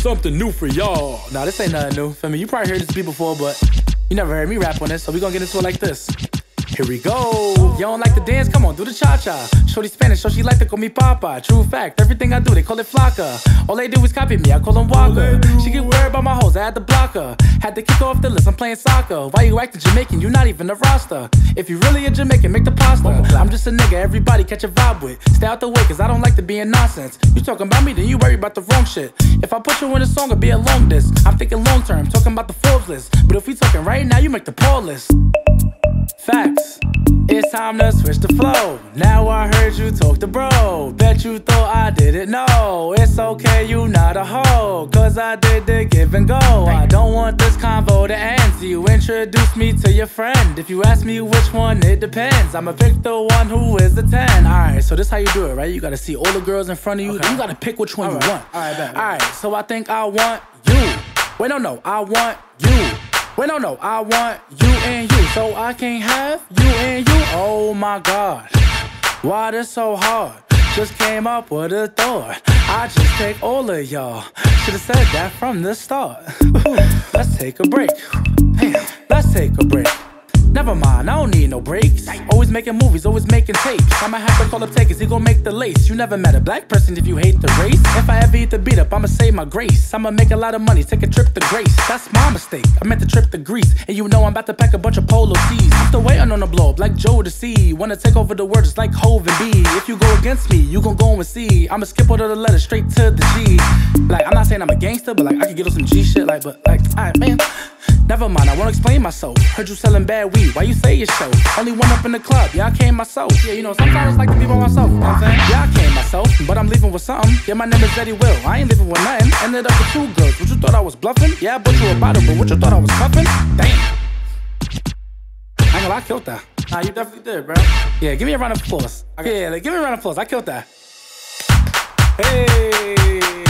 something new for y'all. Nah, this ain't nothing new. Feel me? You probably heard this beat before, but you never heard me rap on this, so we gonna get into it like this. Here we go. You don't like to dance? Come on, do the cha-cha. Shorty Spanish, so she like to call me Papa. True fact, everything I do, they call it Flocka. All they do is copy me, I call them Walker. She get worried about my hoes, I had to block her. Had to kick her off the list, I'm playing soccer. Why you acting Jamaican? You not even a roster. If you really a Jamaican, make the pasta. I'm just a nigga, everybody catch a vibe with. Stay out the way, cause I don't like to be in nonsense. You talking about me, then you worry about the wrong shit. If I put you in a song, it'll be a long disc. I'm thinking long term, talking about the Forbes list. But if we talking right now, you make the poll list. Facts. It's time to switch the flow. Now I heard you talk to bro. Bet you thought I didn't know. It's okay, you not a hoe, cause I did the give and go. I don't want this convo to end, so you introduce me to your friend. If you ask me which one, it depends. I'ma pick the one who is the 10. Alright, so this how you do it, right? You gotta see all the girls in front of you, okay. You gotta pick which one you want. Alright, so I think I want you. Wait, no, I want you. Wait, no, I want you and you. So I can't have you and you. Oh my God, why this so hard? Just came up with a thought. I just take all of y'all. Should've said that from the start. Let's take a break. Let's take a break. Never mind, I don't need no breaks. Always making movies, always making tapes. I'ma have to call up Takers, he gon' make the lace. You never met a black person if you hate the race. If I ever eat the beat up, I'ma save my grace. I'ma make a lot of money, take a trip to Grace. That's my mistake, I meant the trip to Greece. And you know I'm about to pack a bunch of polo tees. I'm still waiting on the blow up like Joe to see. Wanna take over the world just like Hov and B. If you go against me, you gon' go and see. I'ma skip all of the letters straight to the G. Like, I'm not saying I'm a gangster, but like, I could get on some G shit. Like, but like, alright, man. Never mind, I won't explain myself. Heard you selling bad weed, why you say your show? Only one up in the club, yeah, I came myself. Yeah, you know, sometimes I like to be by myself, you know what I'm saying? Yeah, I came myself, but I'm leaving with something. Yeah, my name is Eddie Will, I ain't leaving with nothing. Ended up with 2 girls, what you thought I was bluffing? Yeah, I bought you a bottle, but what you thought I was cuffing? Damn. I ain't gonna lie, I killed that. Nah, you definitely did, bro. Yeah, give me a round of applause. Yeah, like, give me a round of applause, I killed that. Hey.